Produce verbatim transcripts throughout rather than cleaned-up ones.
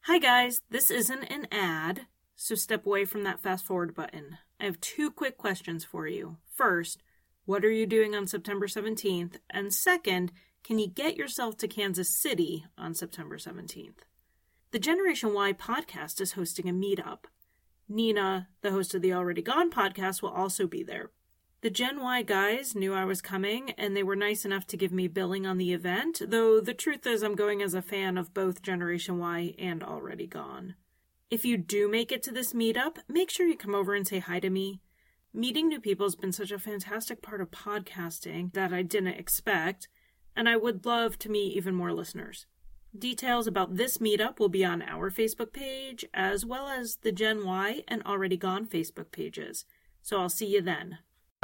Hi guys, this isn't an ad, so step away from that fast forward button. I have two quick questions for you. First, what are you doing on September seventeenth? And second, can you get yourself to Kansas City on September seventeenth? The Generation Y podcast is hosting a meetup. Nina, the host of the Already Gone podcast, will also be there. The Gen Y guys knew I was coming, and they were nice enough to give me billing on the event, though the truth is I'm going as a fan of both Generation Y and Already Gone. If you do make it to this meetup, make sure you come over and say hi to me. Meeting new people has been such a fantastic part of podcasting that I didn't expect, and I would love to meet even more listeners. Details about this meetup will be on our Facebook page, as well as the Gen Y and Already Gone Facebook pages. So I'll see you then.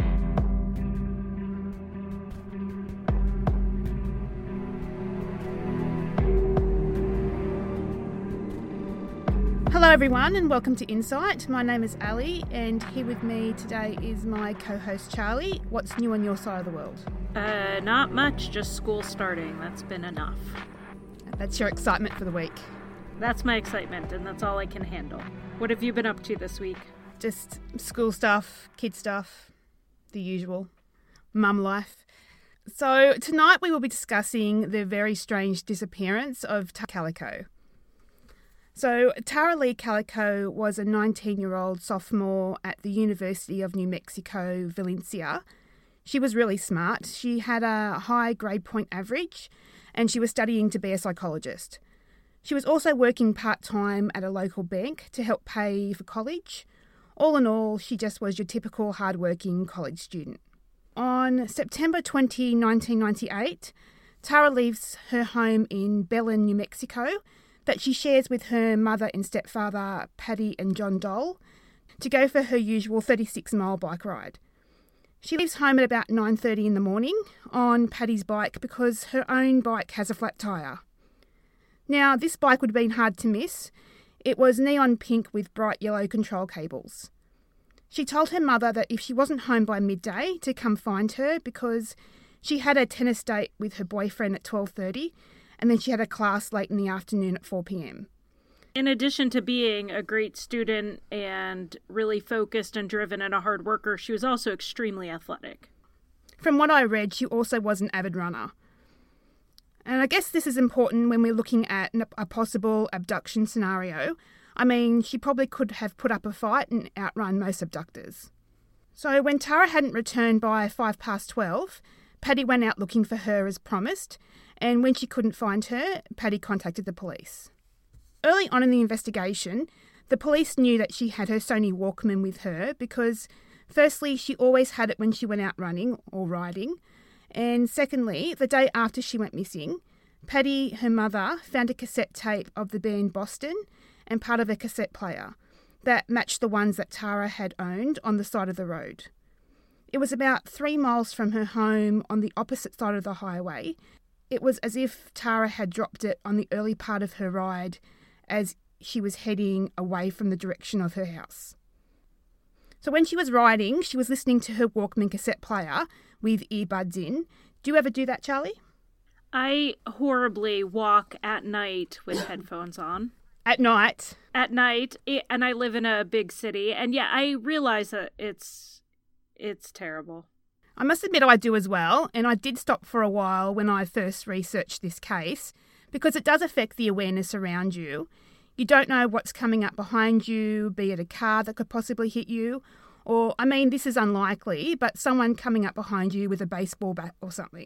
Hello everyone and welcome to Insight. My name is Ali and here with me today is my co-host Charlie. What's new on your side of the world? Uh, not much, just school starting. That's been enough. That's your excitement for the week? That's my excitement and that's all I can handle. What have you been up to this week? Just school stuff, kid stuff, the usual. Mum life. So tonight we will be discussing the very strange disappearance of Tara Calico. So Tara Lee Calico was a nineteen-year-old sophomore at the University of New Mexico, Valencia. She was really smart. She had a high grade point average and she was studying to be a psychologist. She was also working part-time at a local bank to help pay for college. All in all, she just was your typical hard-working college student. On September twentieth, nineteen ninety-eight, Tara leaves her home in Belen, New Mexico, that she shares with her mother and stepfather, Patty and John Dole, to go for her usual thirty-six mile bike ride. She leaves home at about nine thirty in the morning on Patty's bike because her own bike has a flat tyre. Now, this bike would have been hard to miss. It was neon pink with bright yellow control cables. She told her mother that if she wasn't home by midday to come find her because she had a tennis date with her boyfriend at twelve thirty and then she had a class late in the afternoon at four p.m. In addition to being a great student and really focused and driven and a hard worker, she was also extremely athletic. From what I read, she also was an avid runner. And I guess this is important when we're looking at a possible abduction scenario. I mean, she probably could have put up a fight and outrun most abductors. So when Tara hadn't returned by five past twelve, Patty went out looking for her as promised, and when she couldn't find her, Patty contacted the police. Early on in the investigation, the police knew that she had her Sony Walkman with her because, firstly, she always had it when she went out running or riding, and secondly, the day after she went missing, Patty, her mother, found a cassette tape of the band Boston and part of a cassette player that matched the ones that Tara had owned on the side of the road. It was about three miles from her home on the opposite side of the highway. It was as if Tara had dropped it on the early part of her ride as she was heading away from the direction of her house. So when she was riding, she was listening to her Walkman cassette player with earbuds in. Do you ever do that, Charlie? I horribly walk at night with headphones on. At night? At night, and I live in a big city, and yeah, I realize that it's it's terrible. I must admit I do as well, and I did stop for a while when I first researched this case, because it does affect the awareness around you. You don't know what's coming up behind you, be it a car that could possibly hit you, or, I mean, this is unlikely, but someone coming up behind you with a baseball bat or something.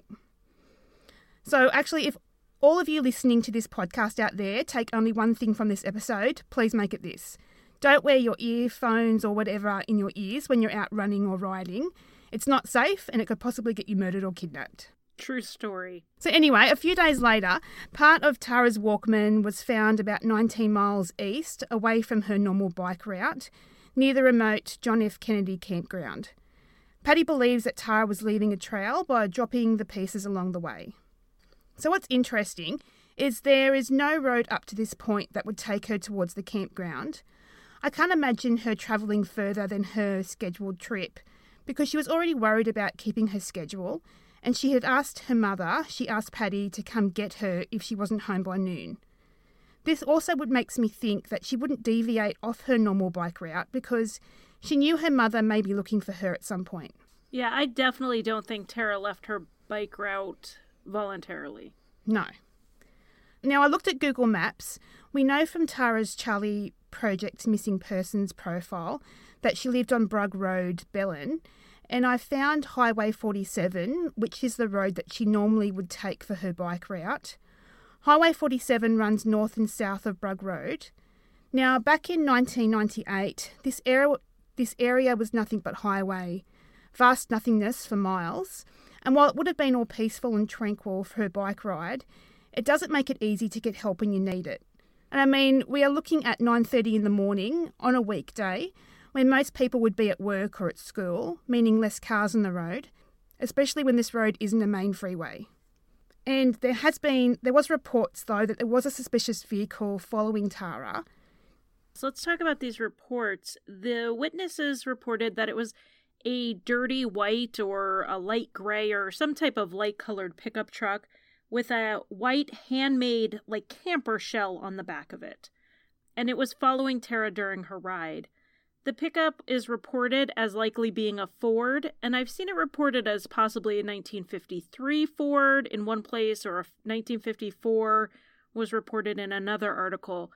So actually, if all of you listening to this podcast out there take only one thing from this episode, please make it this. Don't wear your earphones or whatever in your ears when you're out running or riding. It's not safe and it could possibly get you murdered or kidnapped. True story. So anyway, a few days later, part of Tara's Walkman was found about nineteen miles east, away from her normal bike route, near the remote John F. Kennedy campground. Patty believes that Tara was leaving a trail by dropping the pieces along the way. So what's interesting is there is no road up to this point that would take her towards the campground. I can't imagine her travelling further than her scheduled trip because she was already worried about keeping her schedule, and she had asked her mother, she asked Patty to come get her if she wasn't home by noon. This also would makes me think that she wouldn't deviate off her normal bike route because she knew her mother may be looking for her at some point. Yeah, I definitely don't think Tara left her bike route voluntarily. No. Now, I looked at Google Maps. We know from Tara's Charlie Project Missing Persons profile that she lived on Brugg Road, Bellin, and I found Highway forty-seven, which is the road that she normally would take for her bike route. Highway forty-seven runs north and south of Brugg Road. Now, back in nineteen ninety-eight, this area, this area was nothing but highway, vast nothingness for miles, and while it would have been all peaceful and tranquil for her bike ride, it doesn't make it easy to get help when you need it. And I mean, we are looking at nine thirty in the morning on a weekday when most people would be at work or at school, meaning less cars on the road, especially when this road isn't a main freeway. And there has been, there was reports though that there was a suspicious vehicle following Tara. So let's talk about these reports. The witnesses reported that it was a dirty white or a light gray or some type of light colored pickup truck with a white handmade like camper shell on the back of it. And it was following Tara during her ride. The pickup is reported as likely being a Ford, and I've seen it reported as possibly a nineteen fifty-three Ford in one place, or a nineteen fifty-four was reported in another article.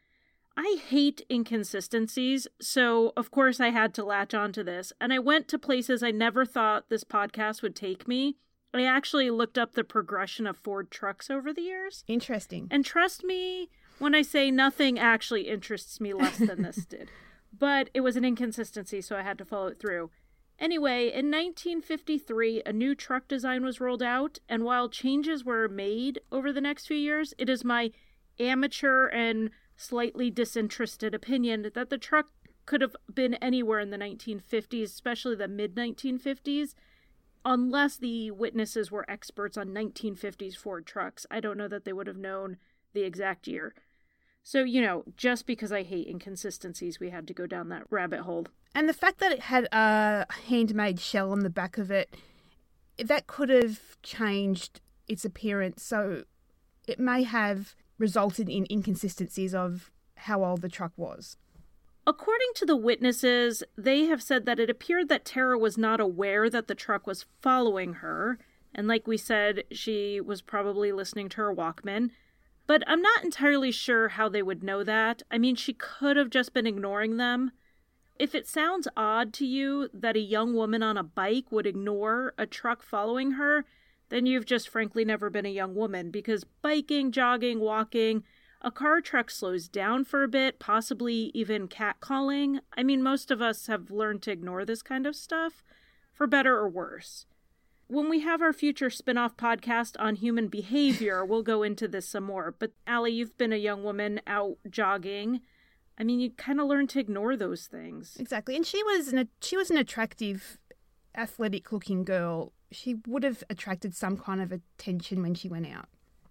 I hate inconsistencies, so of course I had to latch onto this, and I went to places I never thought this podcast would take me. I actually looked up the progression of Ford trucks over the years. Interesting. And trust me when I say nothing actually interests me less than this did. But it was an inconsistency, so I had to follow it through. Anyway, in nineteen fifty-three, a new truck design was rolled out, and while changes were made over the next few years, it is my amateur and slightly disinterested opinion that the truck could have been anywhere in the nineteen fifties, especially the mid nineteen fifties, unless the witnesses were experts on nineteen fifties Ford trucks. I don't know that they would have known the exact year. So, you know, just because I hate inconsistencies, we had to go down that rabbit hole. And the fact that it had a handmade shell on the back of it, that could have changed its appearance. So it may have resulted in inconsistencies of how old the truck was. According to the witnesses, they have said that it appeared that Tara was not aware that the truck was following her. And like we said, she was probably listening to her Walkman. But I'm not entirely sure how they would know that. I mean, she could have just been ignoring them. If it sounds odd to you that a young woman on a bike would ignore a truck following her, then you've just frankly never been a young woman, because biking, jogging, walking, a car truck slows down for a bit, possibly even catcalling. I mean, most of us have learned to ignore this kind of stuff, for better or worse. When we have our future spin-off podcast on human behavior, we'll go into this some more. But Allie, you've been a young woman out jogging. I mean, you kind of learn to ignore those things. Exactly. And she was an she was an attractive, athletic-looking girl. She would have attracted some kind of attention when she went out.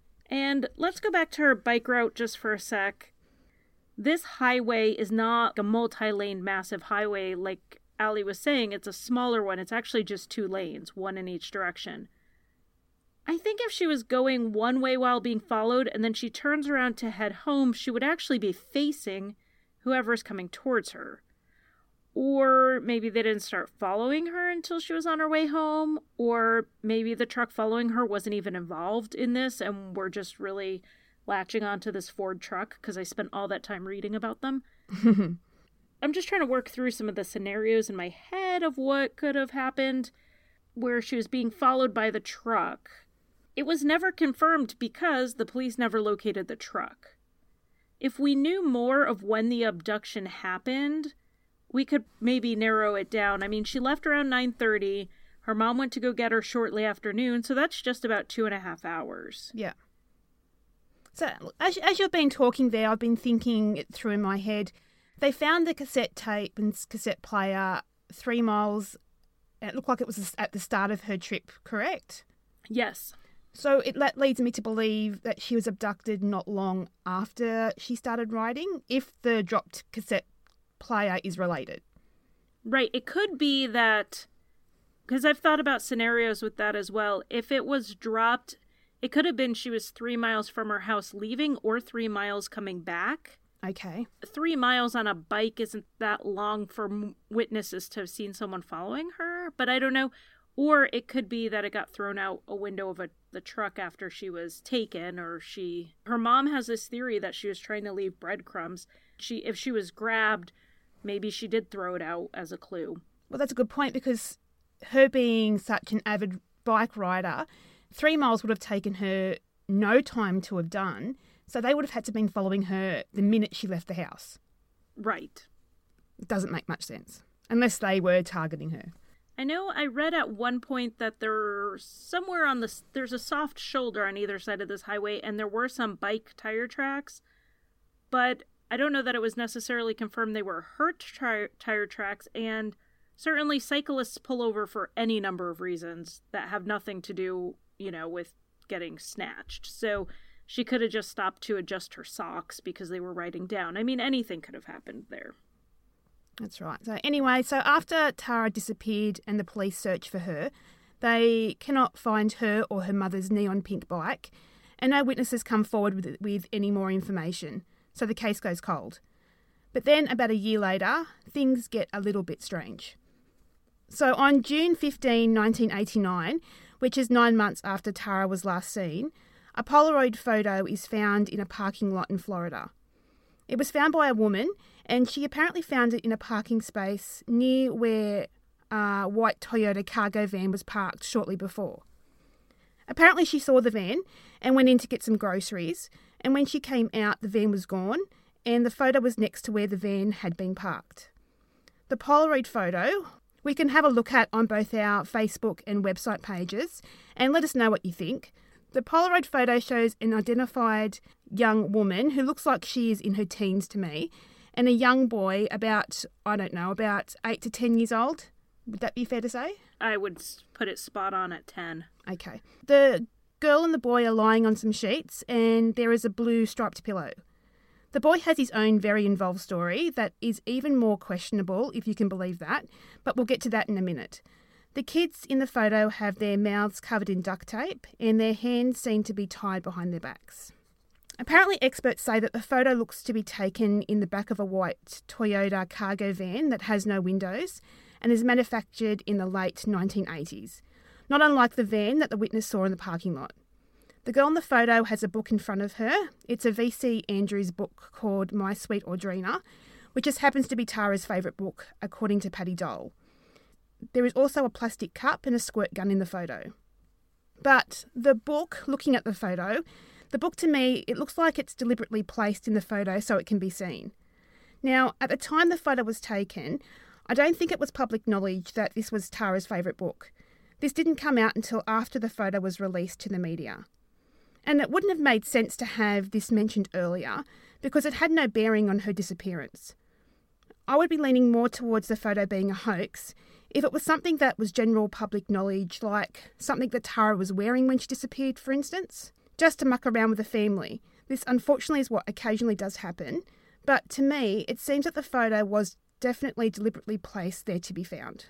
And let's go back to her bike route just for a sec. This highway is not a multi-lane massive highway like Allie was saying. It's a smaller one. It's actually just two lanes, one in each direction. I think if she was going one way while being followed and then she turns around to head home, she would actually be facing whoever's coming towards her. Or maybe they didn't start following her until she was on her way home. Or maybe the truck following her wasn't even involved in this and we're just really latching onto this Ford truck because I spent all that time reading about them. I'm just trying to work through some of the scenarios in my head of what could have happened where she was being followed by the truck. It was never confirmed because the police never located the truck. If we knew more of when the abduction happened, we could maybe narrow it down. I mean, she left around nine thirty. Her mom went to go get her shortly after noon, so that's just about two and a half hours. Yeah. So as, as you've been talking there, I've been thinking it through in my head. They found the cassette tape and cassette player three miles. It looked like it was at the start of her trip, correct? Yes. So it that leads me to believe that she was abducted not long after she started riding, if the dropped cassette player is related. Right. It could be that, because I've thought about scenarios with that as well. If it was dropped It could have been she was three miles from her house leaving or three miles coming back. Okay. Three miles on a bike isn't that long for m- witnesses to have seen someone following her, but I don't know. Or it could be that it got thrown out a window of a, the truck after she was taken, or she... Her mom has this theory that she was trying to leave breadcrumbs. She, if she was grabbed, maybe she did throw it out as a clue. Well, that's a good point, because her being such an avid bike rider, three miles would have taken her no time to have done. So they would have had to have been following her the minute she left the house. Right. It doesn't make much sense, unless they were targeting her. I know I read at one point that there's somewhere on this, there's a soft shoulder on either side of this highway, and there were some bike tire tracks, but I don't know that it was necessarily confirmed they were her tri- tire tracks, and certainly cyclists pull over for any number of reasons that have nothing to do, you know, with getting snatched. So she could have just stopped to adjust her socks because they were riding down. I mean, anything could have happened there. That's right. So anyway, so after Tara disappeared and the police search for her, they cannot find her or her mother's neon pink bike, and no witnesses come forward with, with any more information. So the case goes cold. But then about a year later, things get a little bit strange. So on June fifteenth, nineteen eighty-nine, which is nine months after Tara was last seen, a Polaroid photo is found in a parking lot in Florida. It was found by a woman, and she apparently found it in a parking space near where a white Toyota cargo van was parked shortly before. Apparently she saw the van and went in to get some groceries, and when she came out, the van was gone, and the photo was next to where the van had been parked. The Polaroid photo we can have a look at on both our Facebook and website pages, and let us know what you think. The Polaroid photo shows an identified young woman who looks like she is in her teens to me, and a young boy about, I don't know, about eight to ten years old. Would that be fair to say? I would put it spot on at ten. Okay. The girl and the boy are lying on some sheets, and there is a blue striped pillow. The boy has his own very involved story that is even more questionable, if you can believe that, but we'll get to that in a minute. The kids in the photo have their mouths covered in duct tape, and their hands seem to be tied behind their backs. Apparently, experts say that the photo looks to be taken in the back of a white Toyota cargo van that has no windows and is manufactured in the late nineteen eighties, not unlike the van that the witness saw in the parking lot. The girl in the photo has a book in front of her. It's a V C Andrews book called My Sweet Audrina, which just happens to be Tara's favourite book, according to Patty Dole. There is also a plastic cup and a squirt gun in the photo. But the book, looking at the photo, the book to me, it looks like it's deliberately placed in the photo so it can be seen. Now, at the time the photo was taken, I don't think it was public knowledge that this was Tara's favourite book. This didn't come out until after the photo was released to the media. And it wouldn't have made sense to have this mentioned earlier because it had no bearing on her disappearance. I would be leaning more towards the photo being a hoax if it was something that was general public knowledge, like something that Tara was wearing when she disappeared, for instance, just to muck around with the family. This unfortunately is what occasionally does happen, but to me, it seems that the photo was definitely deliberately placed there to be found.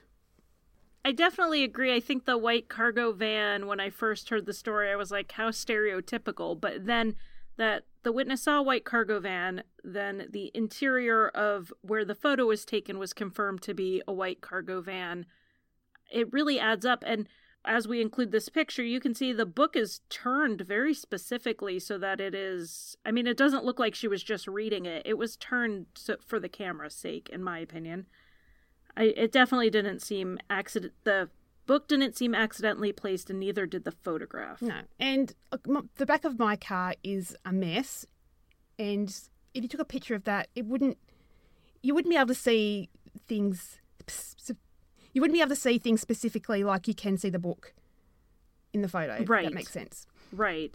I definitely agree. I think the white cargo van, when I first heard the story, I was like, how stereotypical. But then that the witness saw a white cargo van, then the interior of where the photo was taken was confirmed to be a white cargo van. It really adds up. And as we include this picture, you can see the book is turned very specifically so that it is, I mean, it doesn't look like she was just reading it. It was turned so, for the camera's sake, in my opinion. I, it definitely didn't seem accident. The book didn't seem accidentally placed, and neither did the photograph. No, and look, the back of my car is a mess, and if you took a picture of that, it wouldn't. You wouldn't be able to see things. You wouldn't be able to see things specifically like you can see the book in the photo. Right. If that makes sense. Right.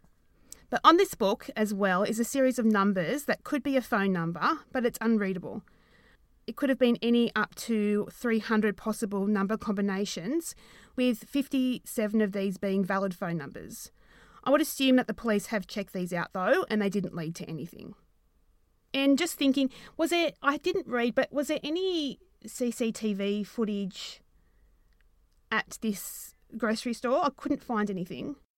But on this book as well is a series of numbers that could be a phone number, but it's unreadable. It could have been any up to three hundred possible number combinations, with fifty-seven of these being valid phone numbers. I would assume that the police have checked these out though, and they didn't lead to anything. And just thinking, was there, I didn't read, but was there any C C T V footage at this grocery store? I couldn't find anything.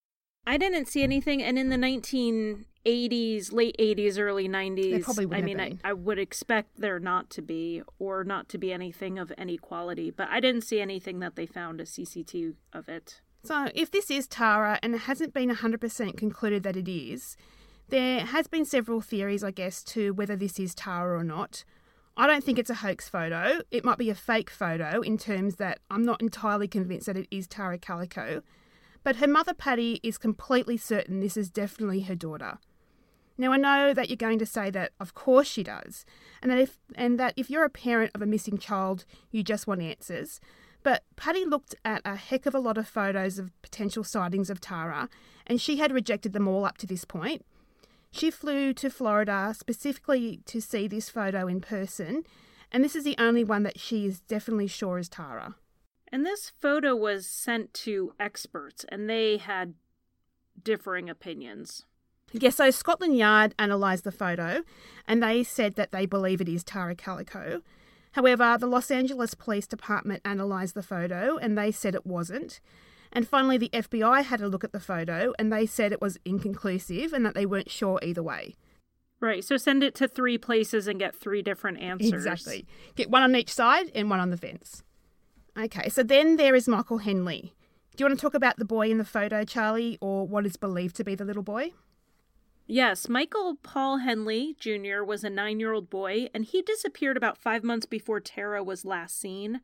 I didn't see anything, and in the nineteen eighties, late eighties, early nineties, There probably would I have mean, I, been. I would expect there not to be, or not to be anything of any quality, but I didn't see anything that they found as C C T V of it. So if this is Tara and it hasn't been one hundred percent concluded that it is, there has been several theories, I guess, to whether this is Tara or not. I don't think it's a hoax photo. It might be a fake photo in terms that I'm not entirely convinced that it is Tara Calico. But her mother, Patty, is completely certain this is definitely her daughter. Now, I know that you're going to say that of course she does, and that if and that if you're a parent of a missing child, you just want answers. But Patty looked at a heck of a lot of photos of potential sightings of Tara, and she had rejected them all up to this point. She flew to Florida specifically to see this photo in person, and this is the only one that she is definitely sure is Tara. And this photo was sent to experts, and they had differing opinions. Yes, so Scotland Yard analysed the photo, and they said that they believe it is Tara Calico. However, the Los Angeles Police Department analysed the photo, and they said it wasn't. And finally, the F B I had a look at the photo, and they said it was inconclusive and that they weren't sure either way. Right, so send it to three places and get three different answers. Exactly. Get one on each side and one on the fence. Okay, so then there is Michael Henley. Do you want to talk about the boy in the photo, Charlie, or what is believed to be the little boy? Yes, Michael Paul Henley Junior was a nine-year-old boy, and he disappeared about five months before Tara was last seen.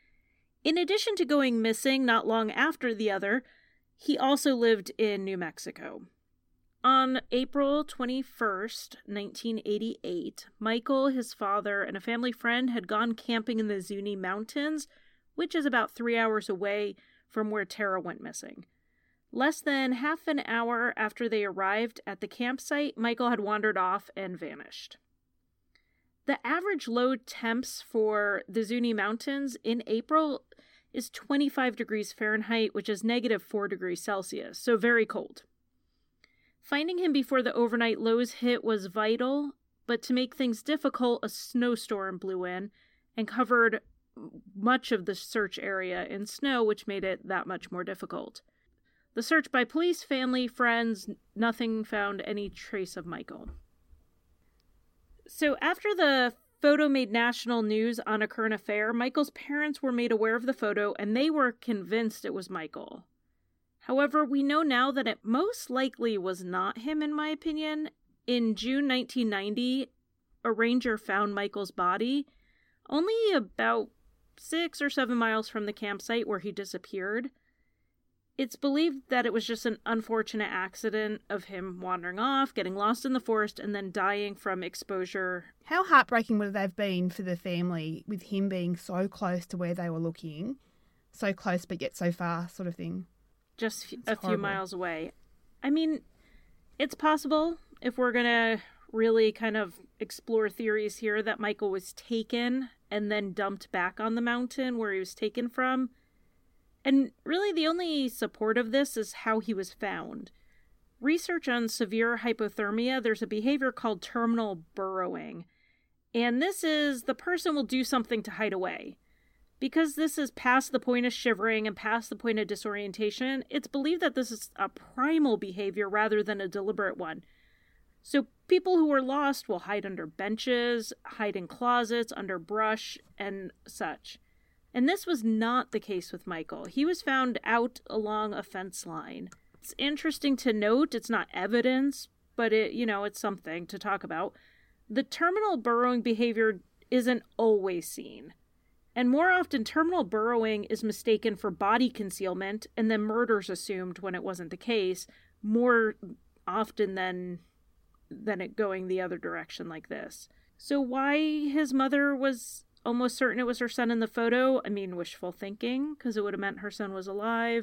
In addition to going missing not long after the other, he also lived in New Mexico. On April twenty-first, nineteen eighty-eight, Michael, his father, and a family friend had gone camping in the Zuni Mountains, which is about three hours away from where Tara went missing. Less than half an hour after they arrived at the campsite, Michael had wandered off and vanished. The average low temps for the Zuni Mountains in April is twenty-five degrees Fahrenheit, which is negative four degrees Celsius, so very cold. Finding him before the overnight lows hit was vital, but to make things difficult, a snowstorm blew in and covered much of the search area in snow, which made it that much more difficult. The search by police, family, friends, nothing found any trace of Michael. So after the photo made national news on A Current Affair, Michael's parents were made aware of the photo and they were convinced it was Michael. However, we know now that it most likely was not him, in my opinion. In June nineteen ninety, a ranger found Michael's body only about six or seven miles from the campsite where he disappeared. It's believed that it was just an unfortunate accident of him wandering off, getting lost in the forest, and then dying from exposure. How heartbreaking would it have been for the family with him being so close to where they were looking? So close but yet so far, sort of thing. Just It's a horrible. few miles away. I mean, it's possible, if we're going to really kind of explore theories here, that Michael was taken and then dumped back on the mountain where he was taken from. And really the only support of this is how he was found. Research on severe hypothermia, there's a behavior called terminal burrowing. And this is the person will do something to hide away. Because this is past the point of shivering and past the point of disorientation, it's believed that this is a primal behavior rather than a deliberate one. So people who are lost will hide under benches, hide in closets, under brush, and such. And this was not the case with Michael. He was found out along a fence line. It's interesting to note, it's not evidence, but it, you know, it's something to talk about. The terminal burrowing behavior isn't always seen. And more often, terminal burrowing is mistaken for body concealment, and then murder's assumed when it wasn't the case, more often than, than it going the other direction like this. So why his mother was almost certain it was her son in the photo, I mean, wishful thinking, because it would have meant her son was alive.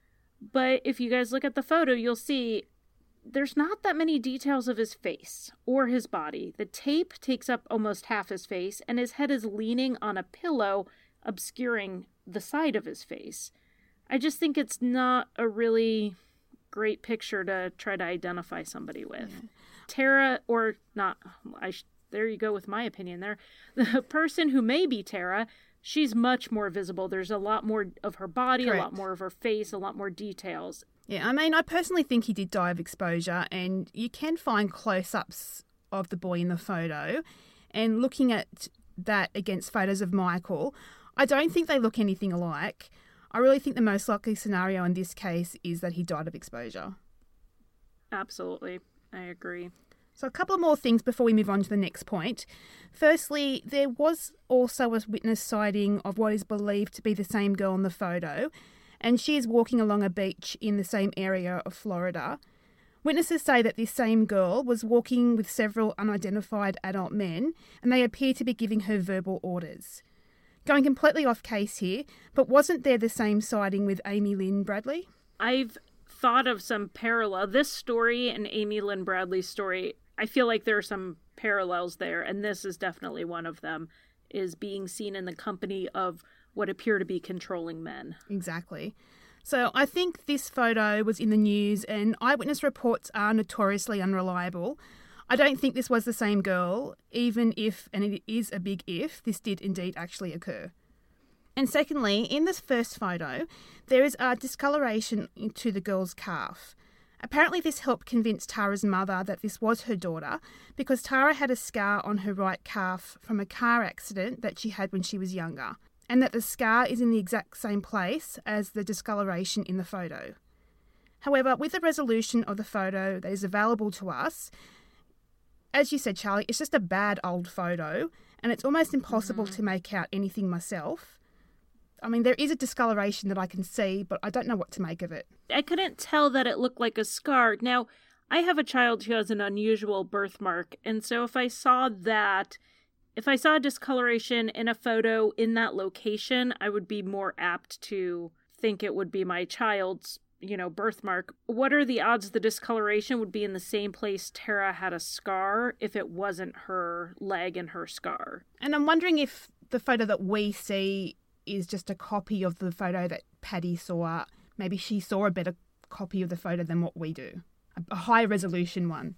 But if you guys look at the photo, you'll see there's not that many details of his face or his body. The tape takes up almost half his face, and his head is leaning on a pillow, obscuring the side of his face. I just think it's not a really great picture to try to identify somebody with. Yeah. Tara, or not, I sh- there you go with my opinion there. The person who may be Tara, she's much more visible. There's a lot more of her body, Correct. A lot more of her face, a lot more details. Yeah, I mean, I personally think he did die of exposure, and you can find close-ups of the boy in the photo. And looking at that against photos of Michael, I don't think they look anything alike. I really think the most likely scenario in this case is that he died of exposure. Absolutely. I agree. So a couple of more things before we move on to the next point. Firstly, there was also a witness sighting of what is believed to be the same girl in the photo, and she is walking along a beach in the same area of Florida. Witnesses say that this same girl was walking with several unidentified adult men, and they appear to be giving her verbal orders. Going completely off case here, but wasn't there the same sighting with Amy Lynn Bradley? I've thought of some parallel. This story and Amy Lynn Bradley's story, I feel like there are some parallels there, and this is definitely one of them, is being seen in the company of what appear to be controlling men. Exactly. So I think this photo was in the news, and eyewitness reports are notoriously unreliable. I don't think this was the same girl, even if, and it is a big if, this did indeed actually occur. And secondly, in this first photo, there is a discoloration to the girl's calf. Apparently this helped convince Tara's mother that this was her daughter, because Tara had a scar on her right calf from a car accident that she had when she was younger, and that the scar is in the exact same place as the discoloration in the photo. However, with the resolution of the photo that is available to us, as you said, Charlie, it's just a bad old photo, and it's almost impossible mm-hmm. to make out anything myself. I mean, there is a discoloration that I can see, but I don't know what to make of it. I couldn't tell that it looked like a scar. Now, I have a child who has an unusual birthmark, and so if I saw that, if I saw a discoloration in a photo in that location, I would be more apt to think it would be my child's, you know, birthmark. What are the odds the discoloration would be in the same place Tara had a scar if it wasn't her leg and her scar? And I'm wondering if the photo that we see is just a copy of the photo that Paddy saw. Maybe she saw a better copy of the photo than what we do, a high resolution one.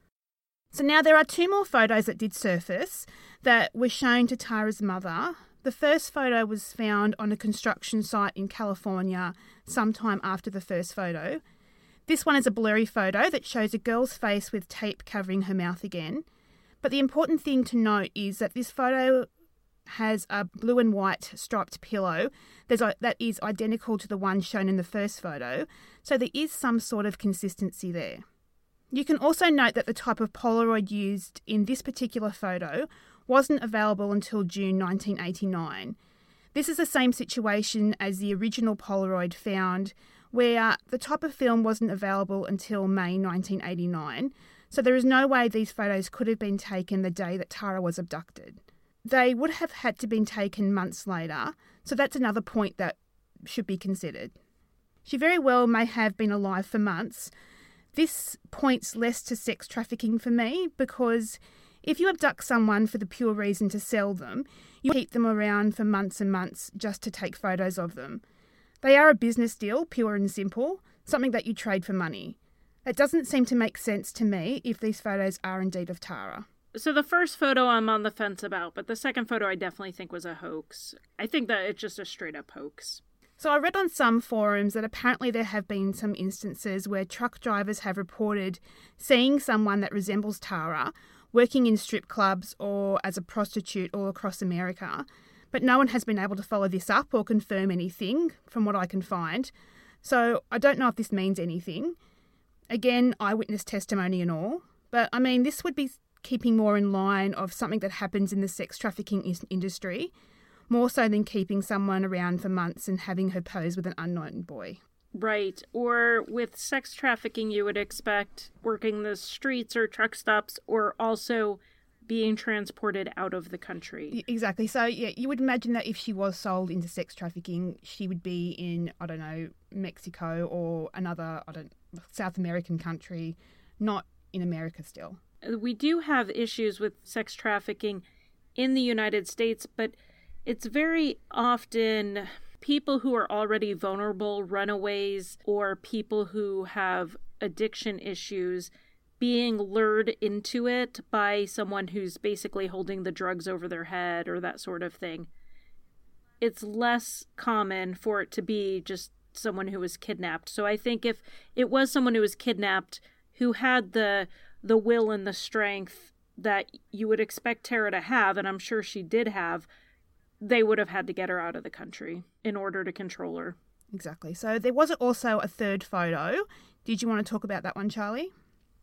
So now there are two more photos that did surface that were shown to Tara's mother. The first photo was found on a construction site in California sometime after the first photo. This one is a blurry photo that shows a girl's face with tape covering her mouth again. But the important thing to note is that this photo has a blue and white striped pillow There's a, that is identical to the one shown in the first photo, so there is some sort of consistency there. You can also note that the type of Polaroid used in this particular photo wasn't available until June nineteen eighty-nine. This is the same situation as the original Polaroid found, where the type of film wasn't available until May nineteen eighty-nine, so there is no way these photos could have been taken the day that Tara was abducted. They would have had to been taken months later, so that's another point that should be considered. She very well may have been alive for months. This points less to sex trafficking for me, because if you abduct someone for the pure reason to sell them, you keep them around for months and months just to take photos of them. They are a business deal, pure and simple, something that you trade for money. It doesn't seem to make sense to me if these photos are indeed of Tara. So the first photo I'm on the fence about, but the second photo I definitely think was a hoax. I think that it's just a straight-up hoax. So I read on some forums that apparently there have been some instances where truck drivers have reported seeing someone that resembles Tara working in strip clubs or as a prostitute all across America, but no one has been able to follow this up or confirm anything from what I can find. So I don't know if this means anything. Again, eyewitness testimony and all. But I mean, this would be keeping more in line of something that happens in the sex trafficking is- industry, more so than keeping someone around for months and having her pose with an unknown boy. Right. Or with sex trafficking, you would expect working the streets or truck stops, or also being transported out of the country. Exactly. So, yeah, you would imagine that if she was sold into sex trafficking, she would be in, I don't know, Mexico or another, I don't South American country, not in America still. We do have issues with sex trafficking in the United States, but it's very often people who are already vulnerable, runaways, or people who have addiction issues being lured into it by someone who's basically holding the drugs over their head or that sort of thing. It's less common for it to be just someone who was kidnapped. So I think if it was someone who was kidnapped who had the the will and the strength that you would expect Tara to have, and I'm sure she did have, they would have had to get her out of the country in order to control her. Exactly. So there was also a third photo. Did you want to talk about that one, Charlie?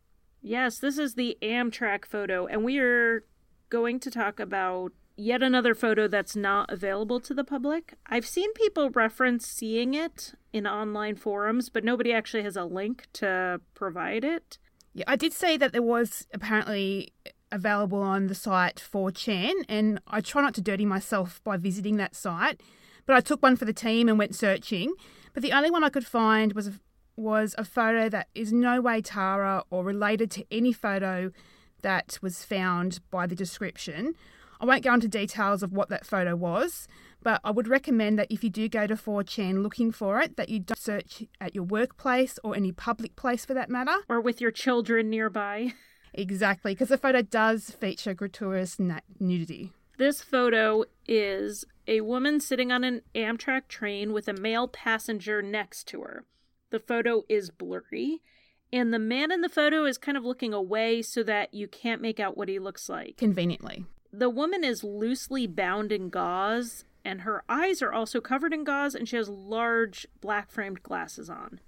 Yes, this is the Amtrak photo, and we are going to talk about yet another photo that's not available to the public. I've seen people reference seeing it in online forums, but nobody actually has a link to provide it. Yeah, I did say that there was apparently available on the site four chan, and I try not to dirty myself by visiting that site, but I took one for the team and went searching. But the only one I could find was a, was a photo that is no way Tara or related to any photo that was found by the description. I won't go into details of what that photo was, but I would recommend that if you do go to four chan looking for it, that you don't search at your workplace or any public place for that matter. Or with your children nearby. Exactly, because the photo does feature gratuitous na- nudity. This photo is a woman sitting on an Amtrak train with a male passenger next to her. The photo is blurry, and the man in the photo is kind of looking away so that you can't make out what he looks like. Conveniently. The woman is loosely bound in gauze, and her eyes are also covered in gauze, and she has large black-framed glasses on.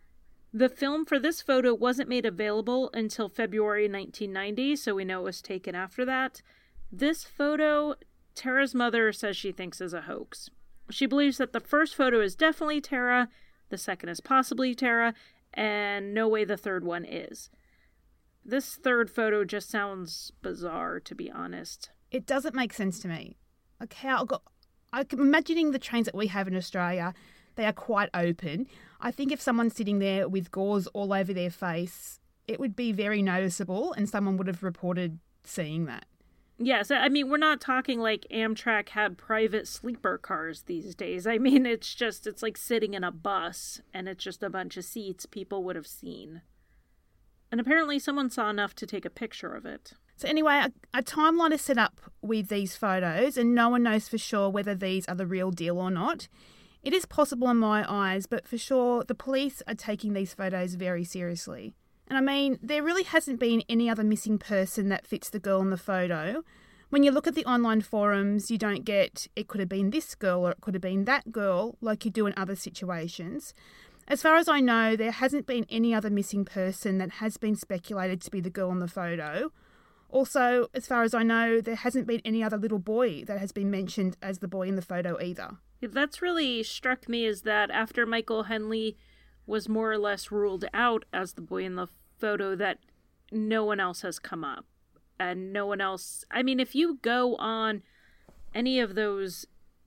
The film for this photo wasn't made available until February nineteen ninety, so we know it was taken after that. This photo, Tara's mother says she thinks is a hoax. She believes that the first photo is definitely Tara, the second is possibly Tara, and no way the third one is. This third photo just sounds bizarre, to be honest. It doesn't make sense to me. Like how, I'm imagining the trains that we have in Australia, they are quite open. I think if someone's sitting there with gauze all over their face, it would be very noticeable and someone would have reported seeing that. Yes, I mean, we're not talking like Amtrak had private sleeper cars these days. I mean, it's just, it's like sitting in a bus and it's just a bunch of seats people would have seen. And apparently someone saw enough to take a picture of it. So anyway, a, a timeline is set up with these photos and no one knows for sure whether these are the real deal or not. It is possible in my eyes, but for sure the police are taking these photos very seriously. And I mean, there really hasn't been any other missing person that fits the girl in the photo. When you look at the online forums, you don't get, it could have been this girl or it could have been that girl, like you do in other situations. As far as I know, there hasn't been any other missing person that has been speculated to be the girl in the photo. Also, as far as I know, there hasn't been any other little boy that has been mentioned as the boy in the photo either. That's really struck me, is that after Michael Henley was more or less ruled out as the boy in the photo, that no one else has come up. And no one else... I mean, if you go on any of those,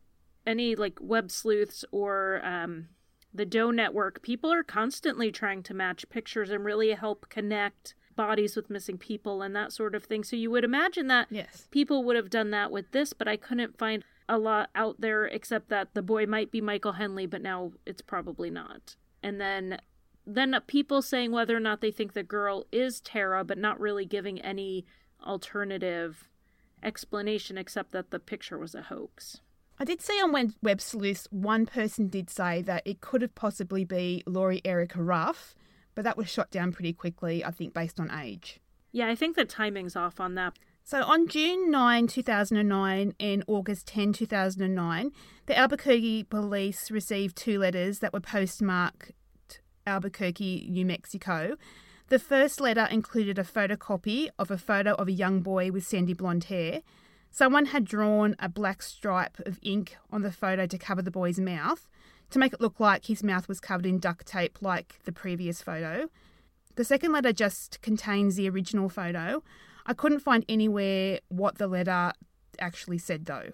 any like web sleuths or um, the Doe Network, people are constantly trying to match pictures and really help connect bodies with missing people and that sort of thing. So you would imagine that yes, people would have done that with this, but I couldn't find a lot out there except that the boy might be Michael Henley, but now it's probably not. And then then people saying whether or not they think the girl is Tara, but not really giving any alternative explanation except that the picture was a hoax. I did see on Web Sleuths, one person did say that it could have possibly be Laurie Erica Ruff, but that was shot down pretty quickly, I think, based on age. Yeah, I think the timing's off on that. So on June ninth, two thousand nine and August tenth, two thousand nine, the Albuquerque police received two letters that were postmarked Albuquerque, New Mexico. The first letter included a photocopy of a photo of a young boy with sandy blonde hair. Someone had drawn a black stripe of ink on the photo to cover the boy's mouth, to make it look like his mouth was covered in duct tape like the previous photo. The second letter just contains the original photo. I couldn't find anywhere what the letter actually said though.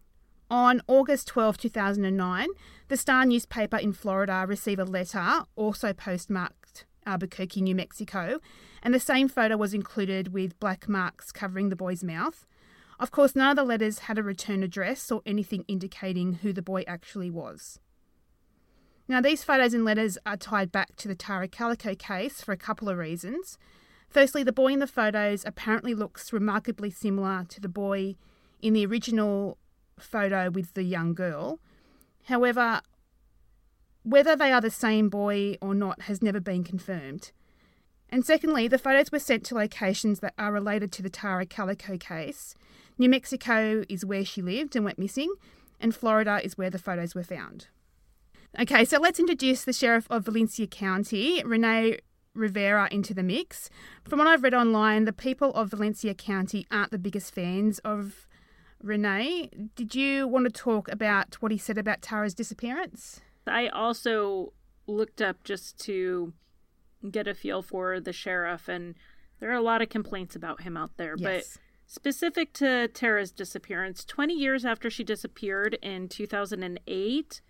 On August twelfth, two thousand nine, the Star newspaper in Florida received a letter, also postmarked Albuquerque, New Mexico, and the same photo was included with black marks covering the boy's mouth. Of course, none of the letters had a return address or anything indicating who the boy actually was. Now, these photos and letters are tied back to the Tara Calico case for a couple of reasons. Firstly, the boy in the photos apparently looks remarkably similar to the boy in the original photo with the young girl. However, whether they are the same boy or not has never been confirmed. And secondly, the photos were sent to locations that are related to the Tara Calico case. New Mexico is where she lived and went missing, and Florida is where the photos were found. Okay, so let's introduce the Sheriff of Valencia County, Renee Rivera, into the mix. From what I've read online, the people of Valencia County aren't the biggest fans of Renee. Did you want to talk about what he said about Tara's disappearance? I also looked up just to get a feel for the sheriff, and there are a lot of complaints about him out there. Yes. But specific to Tara's disappearance, twenty years after she disappeared in two thousand eight,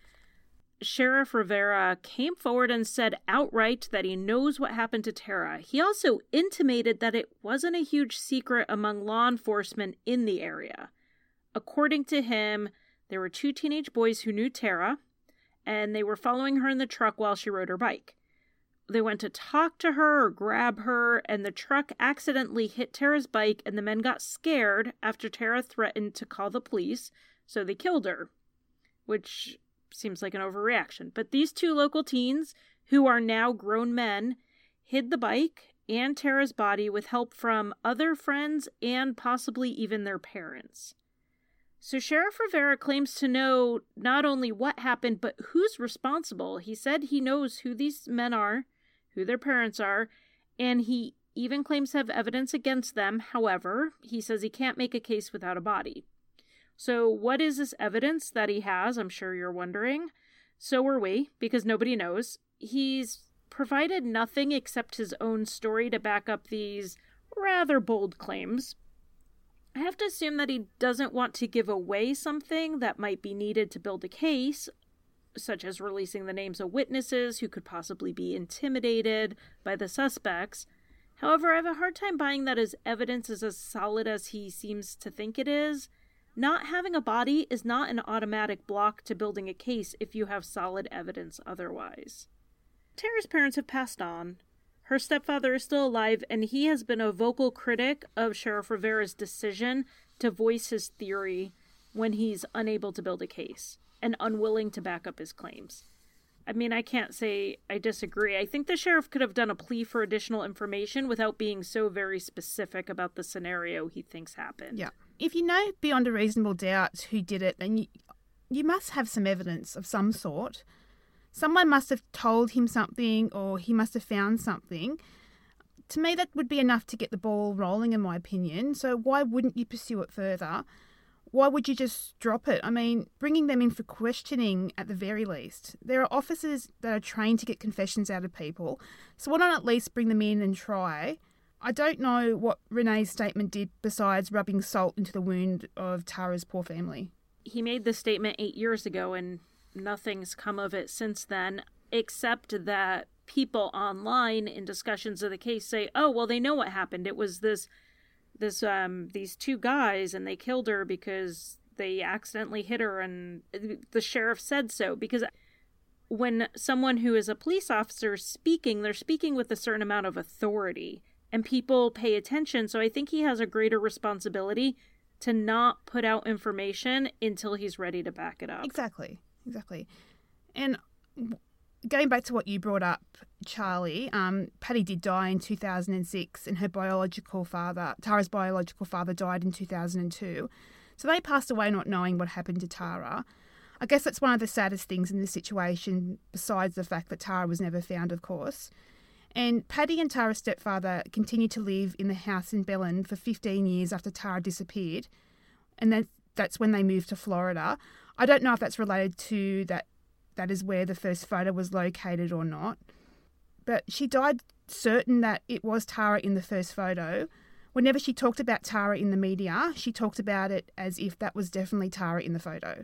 Sheriff Rivera came forward and said outright that he knows what happened to Tara. He also intimated that it wasn't a huge secret among law enforcement in the area. According to him, there were two teenage boys who knew Tara, and they were following her in the truck while she rode her bike. They went to talk to her or grab her, and the truck accidentally hit Tara's bike, and the men got scared after Tara threatened to call the police, so they killed her, which seems like an overreaction. But these two local teens, who are now grown men, hid the bike and Tara's body with help from other friends and possibly even their parents. So Sheriff Rivera claims to know not only what happened, but who's responsible. He said he knows who these men are, who their parents are, and he even claims to have evidence against them. However, he says he can't make a case without a body. So what is this evidence that he has? I'm sure you're wondering. So are we, because nobody knows. He's provided nothing except his own story to back up these rather bold claims. I have to assume that he doesn't want to give away something that might be needed to build a case, such as releasing the names of witnesses who could possibly be intimidated by the suspects. However, I have a hard time buying that his evidence is as solid as he seems to think it is. Not having a body is not an automatic block to building a case if you have solid evidence otherwise. Tara's parents have passed on. Her stepfather is still alive, and he has been a vocal critic of Sheriff Rivera's decision to voice his theory when he's unable to build a case and unwilling to back up his claims. I mean, I can't say I disagree. I think the sheriff could have done a plea for additional information without being so very specific about the scenario he thinks happened. Yeah. If you know beyond a reasonable doubt who did it, then you, you must have some evidence of some sort. Someone must have told him something, or he must have found something. To me, that would be enough to get the ball rolling, in my opinion. So why wouldn't you pursue it further? Why would you just drop it? I mean, bringing them in for questioning at the very least. There are officers that are trained to get confessions out of people, so why not at least bring them in and try? I don't know what Renee's statement did besides rubbing salt into the wound of Tara's poor family. He made the statement eight years ago, and nothing's come of it since then, except that people online in discussions of the case say, oh, well, they know what happened. It was this, this, um, these two guys, and they killed her because they accidentally hit her, and the sheriff said so. Because when someone who is a police officer is speaking, they're speaking with a certain amount of authority, and people pay attention. So I think he has a greater responsibility to not put out information until he's ready to back it up. Exactly. Exactly. And going back to what you brought up, Charlie, um, Patty did die in two thousand six, and her biological father, Tara's biological father, died in two thousand two. So they passed away not knowing what happened to Tara. I guess that's one of the saddest things in this situation, besides the fact that Tara was never found, of course. And Patty and Tara's stepfather continued to live in the house in Belen for fifteen years after Tara disappeared, and then that's when they moved to Florida. I don't know if that's related to that that is where the first photo was located or not. But she died certain that it was Tara in the first photo. Whenever she talked about Tara in the media, she talked about it as if that was definitely Tara in the photo.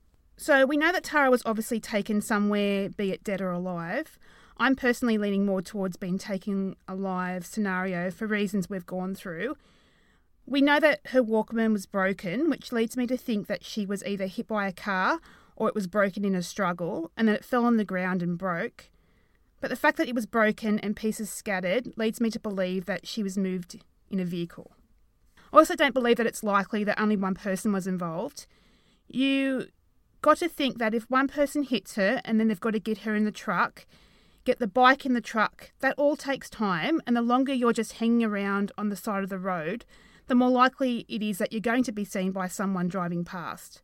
So we know that Tara was obviously taken somewhere, be it dead or alive. I'm personally leaning more towards being taken alive scenario for reasons we've gone through. We know that her Walkman was broken, which leads me to think that she was either hit by a car or it was broken in a struggle, and that it fell on the ground and broke. But the fact that it was broken and pieces scattered leads me to believe that she was moved in a vehicle. I also don't believe that it's likely that only one person was involved. You got to think that if one person hits her and then they've got to get her in the truck, get the bike in the truck, that all takes time. And the longer you're just hanging around on the side of the road, the more likely it is that you're going to be seen by someone driving past.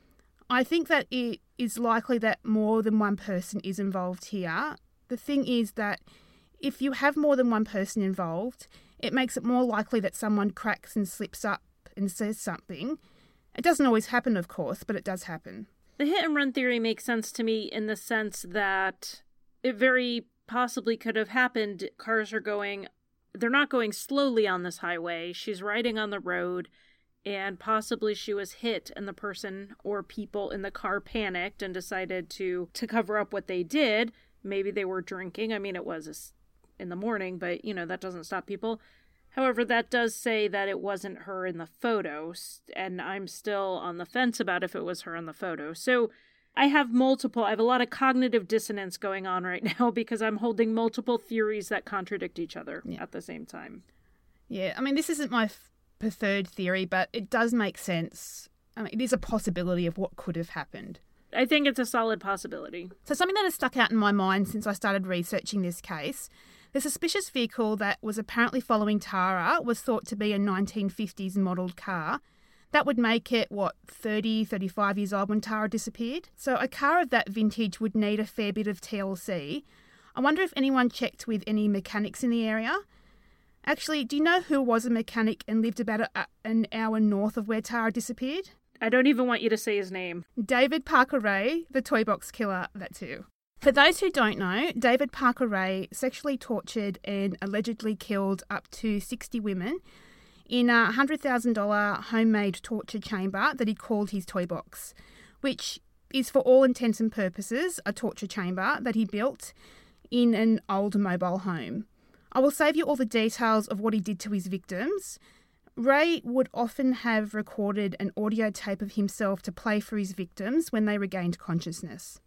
I think that it is likely that more than one person is involved here. The thing is that if you have more than one person involved, it makes it more likely that someone cracks and slips up and says something. It doesn't always happen, of course, but it does happen. The hit and run theory makes sense to me in the sense that it very possibly could have happened. Cars are going, they're not going slowly on this highway. She's riding on the road, and possibly she was hit, and the person or people in the car panicked and decided to, to cover up what they did. Maybe they were drinking. I mean, it was in the morning, but, you know, that doesn't stop people. However, that does say that it wasn't her in the photos, and I'm still on the fence about if it was her in the photo. So I have multiple, I have a lot of cognitive dissonance going on right now because I'm holding multiple theories that contradict each other yeah. at the same time. Yeah, I mean, this isn't my f- preferred theory, but it does make sense. I mean, it is a possibility of what could have happened. I think it's a solid possibility. So something that has stuck out in my mind since I started researching this case, the suspicious vehicle that was apparently following Tara was thought to be a nineteen fifties modelled car. That would make it, what, thirty, thirty-five years old when Tara disappeared? So a car of that vintage would need a fair bit of T L C. I wonder if anyone checked with any mechanics in the area. Actually, do you know who was a mechanic and lived about a, an hour north of where Tara disappeared? I don't even want you to say his name. David Parker Ray, the toy box killer, that too. For those who don't know, David Parker Ray sexually tortured and allegedly killed up to sixty women in a one hundred thousand dollars homemade torture chamber that he called his toy box, which is for all intents and purposes a torture chamber that he built in an old mobile home. I will save you all the details of what he did to his victims. Ray would often have recorded an audio tape of himself to play for his victims when they regained consciousness.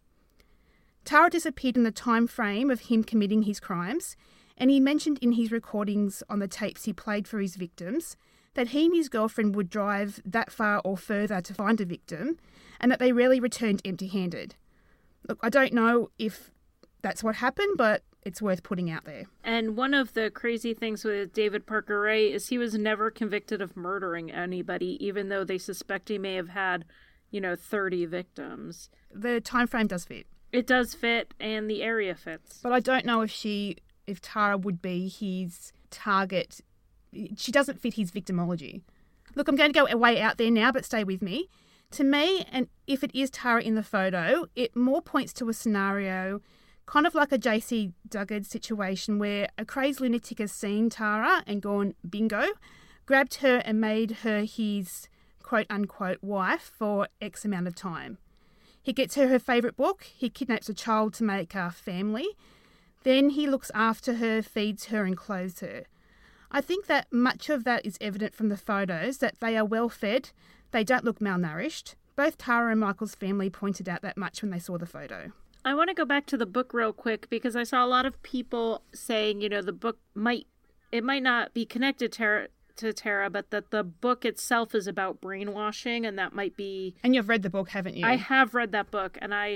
Tara disappeared in the time frame of him committing his crimes, and he mentioned in his recordings on the tapes he played for his victims that he and his girlfriend would drive that far or further to find a victim, and that they rarely returned empty-handed. Look, I don't know if that's what happened, but it's worth putting out there. And one of the crazy things with David Parker Ray is he was never convicted of murdering anybody, even though they suspect he may have had, you know, thirty victims. The time frame does fit. It does fit, and the area fits. But I don't know if she, if Tara would be his target. She doesn't fit his victimology. Look, I'm going to go way out there now, but stay with me. To me, and if it is Tara in the photo, it more points to a scenario kind of like a J C Dugard situation where a crazed lunatic has seen Tara and gone bingo, grabbed her and made her his quote-unquote wife for X amount of time. He gets her her favourite book, he kidnaps a child to make a family, then he looks after her, feeds her and clothes her. I think that much of that is evident from the photos, that they are well fed, they don't look malnourished. Both Tara and Michael's family pointed out that much when they saw the photo. I want to go back to the book real quick because I saw a lot of people saying, you know, the book might, it might not be connected to to Tara, but that the book itself is about brainwashing, and that might be... And you've read the book, haven't you? I have read that book, and I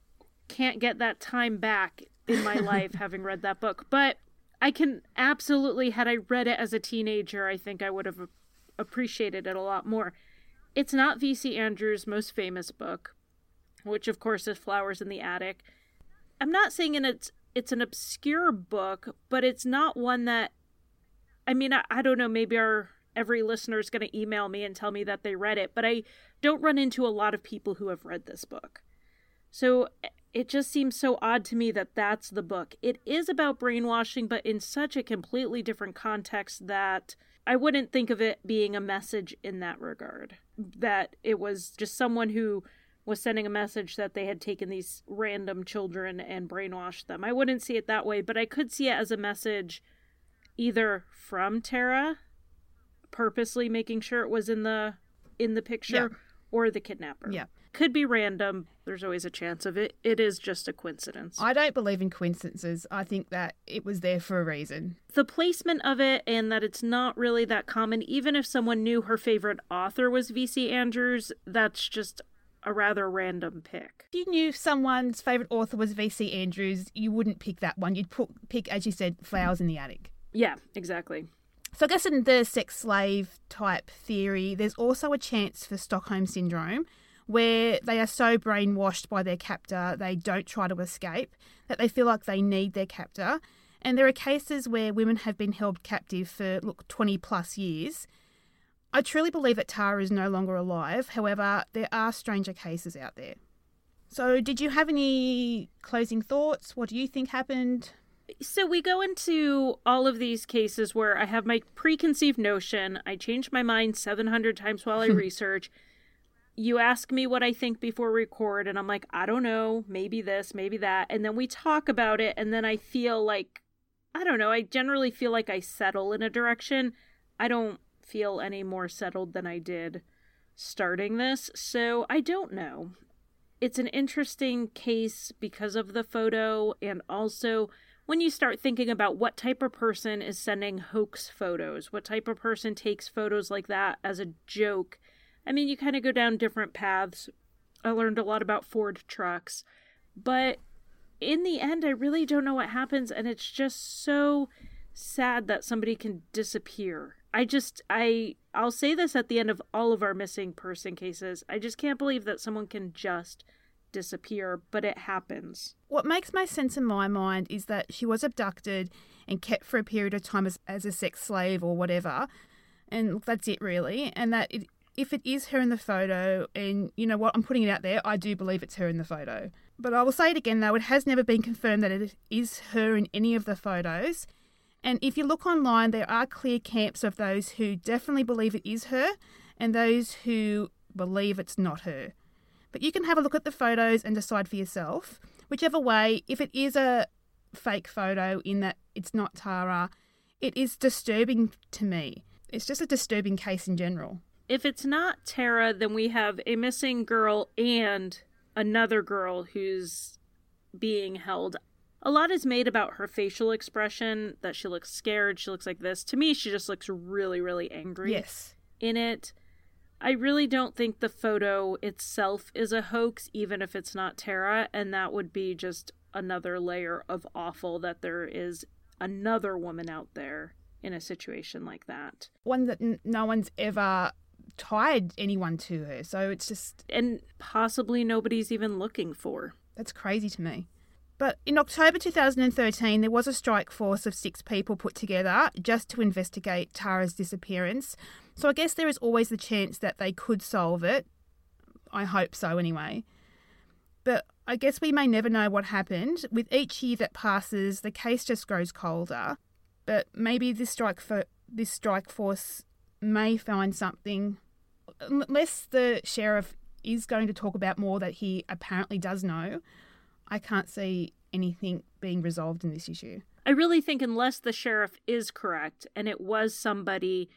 can't get that time back in my life having read that book. But I can absolutely, had I read it as a teenager, I think I would have appreciated it a lot more. It's not V C Andrews' most famous book, which of course is Flowers in the Attic. I'm not saying it's, it's an obscure book, but it's not one that... I mean, I, I don't know, maybe our every listener is going to email me and tell me that they read it, but I don't run into a lot of people who have read this book. So it just seems so odd to me that that's the book. It is about brainwashing, but in such a completely different context that I wouldn't think of it being a message in that regard. That it was just someone who was sending a message that they had taken these random children and brainwashed them. I wouldn't see it that way, but I could see it as a message either from Tara, purposely making sure it was in the in the picture, yeah. or the kidnapper. Yeah. Could be random. There's always a chance of it. It is just a coincidence. I don't believe in coincidences. I think that it was there for a reason. The placement of it and that it's not really that common, even if someone knew her favorite author was V C Andrews, that's just a rather random pick. If you knew someone's favourite author was V C Andrews, you wouldn't pick that one. You'd put, pick, as you said, Flowers in the Attic. Yeah, exactly. So I guess in the sex slave type theory, there's also a chance for Stockholm Syndrome, where they are so brainwashed by their captor, they don't try to escape, that they feel like they need their captor. And there are cases where women have been held captive for, look, twenty plus years. I truly believe that Tara is no longer alive. However, there are stranger cases out there. So did you have any closing thoughts? What do you think happened? So we go into all of these cases where I have my preconceived notion. I change my mind seven hundred times while I research. You ask me what I think before record, and I'm like, I don't know, maybe this, maybe that. And then we talk about it, and then I feel like, I don't know, I generally feel like I settle in a direction. I don't feel any more settled than I did starting this, so I don't know. It's an interesting case because of the photo, and also when you start thinking about what type of person is sending hoax photos, what type of person takes photos like that as a joke. I mean, you kind of go down different paths. I learned a lot about Ford trucks, but in the end, I really don't know what happens, and it's just so sad that somebody can disappear. I just, I, I'll say this at the end of all of our missing person cases. I just can't believe that someone can just disappear, but it happens. What makes most sense in my mind is that she was abducted and kept for a period of time as, as a sex slave or whatever, and that's it really, and that it, if it is her in the photo, and you know what, I'm putting it out there, I do believe it's her in the photo. But I will say it again though, it has never been confirmed that it is her in any of the photos. And if you look online, there are clear camps of those who definitely believe it is her and those who believe it's not her. But you can have a look at the photos and decide for yourself. Whichever way, if it is a fake photo in that it's not Tara, it is disturbing to me. It's just a disturbing case in general. If it's not Tara, then we have a missing girl and another girl who's being held. A lot is made about her facial expression, that she looks scared, she looks like this. To me, she just looks really, really angry. Yes. In it. I really don't think the photo itself is a hoax, even if it's not Tara, and that would be just another layer of awful that there is another woman out there in a situation like that. One that n- no one's ever tied anyone to her, so it's just... And possibly nobody's even looking for. That's crazy to me. But in October two thousand thirteen, there was a strike force of six people put together just to investigate Tara's disappearance. So I guess there is always the chance that they could solve it. I hope so anyway. But I guess we may never know what happened. With each year that passes, the case just grows colder. But maybe this strike for this strike force may find something, unless the sheriff is going to talk about more that he apparently does know. I can't see anything being resolved in this issue. I really think unless the sheriff is correct and it was somebody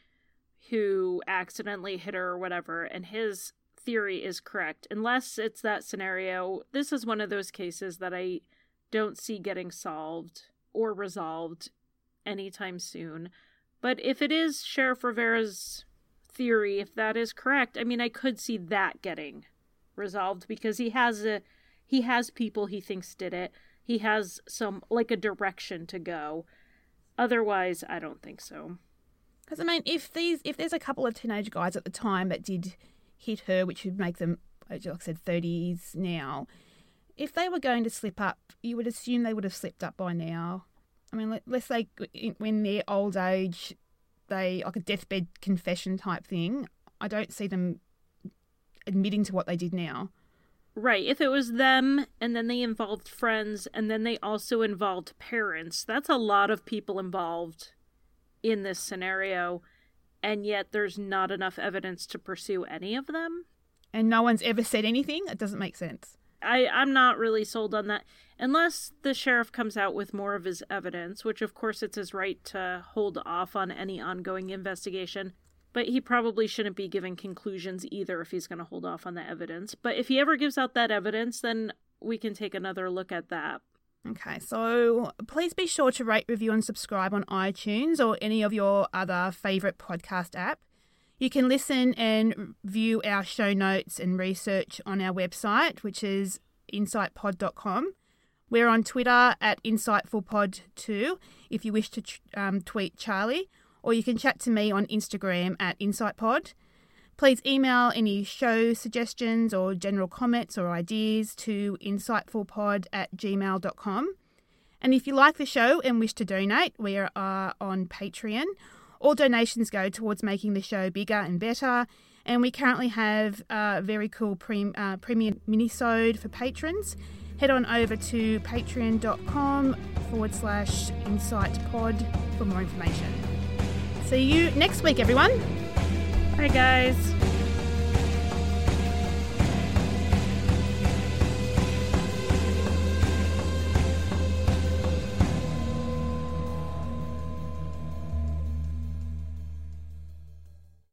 who accidentally hit her or whatever, and his theory is correct, unless it's that scenario, this is one of those cases that I don't see getting solved or resolved anytime soon. But if it is Sheriff Rivera's theory, if that is correct, I mean, I could see that getting resolved because he has a He has people he thinks did it. He has some, like, a direction to go. Otherwise, I don't think so. Because, I mean, if these, if there's a couple of teenage guys at the time that did hit her, which would make them, like I said, thirties now, if they were going to slip up, you would assume they would have slipped up by now. I mean, let's say when they're old age, they, like a deathbed confession type thing, I don't see them admitting to what they did now. Right. If it was them and then they involved friends and then they also involved parents, that's a lot of people involved in this scenario. And yet there's not enough evidence to pursue any of them. And no one's ever said anything? It doesn't make sense. I, I'm not really sold on that. Unless the sheriff comes out with more of his evidence, which of course it's his right to hold off on any ongoing investigation. But he probably shouldn't be giving conclusions either if he's going to hold off on the evidence. But if he ever gives out that evidence, then we can take another look at that. Okay, so please be sure to rate, review and subscribe on iTunes or any of your other favourite podcast app. You can listen and view our show notes and research on our website, which is insight pod dot com. We're on Twitter at insightful pod two if you wish to um, tweet Charlie, or you can chat to me on Instagram at insightpod. Please email any show suggestions or general comments or ideas to insightfulpod at gmail dot com. And if you like the show and wish to donate, we are on Patreon. All donations go towards making the show bigger and better, and we currently have a very cool pre- uh, premium minisode for patrons. Head on over to patreon.com forward slash insightpod for more information. See you next week, everyone. Bye, guys.